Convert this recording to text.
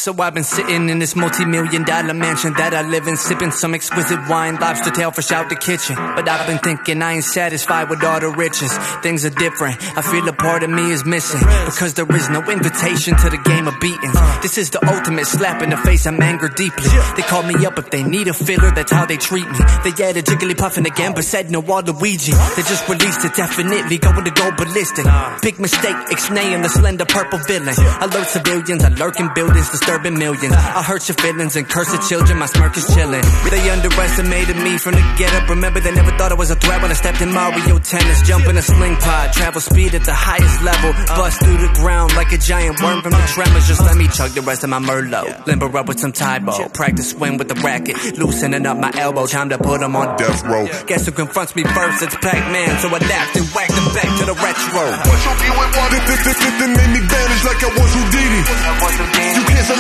So I've been sitting in this multi-million-dollar mansion that I live in, sipping some exquisite wine, lobster tail fresh out the kitchen. But I've been thinking I ain't satisfied with all the riches. Things are different, I feel a part of me is missing, because there is no invitation to the game of beatings. This is the ultimate slap in the face, I'm angered deeply. They call me up if they need a filler, that's how they treat me. They added Jigglypuffin again, but said no Waluigi. They just released it, definitely going to go ballistic. Big mistake, Ixnay and the slender purple villain. Alert civilians, I lurk in buildings, disturbing millions. I hurt your feelings and curse the children, my smirk is chilling. They underestimated me from the get-up. Remember, they never thought I was a threat when I stepped in Mario Tennis. Jump in a sling pod, travel speed at the highest level. Bust through the ground like a giant worm from the tremors. Just let me chug the rest of my Merlot. Limber up with some Tybo, practice swing with the racket, loosening up my elbow, time to put them on death row. Guess who confronts me first? It's Pac-Man, so adapt and whack them back to the retro. Then made me vanish like I was Houdini. You can't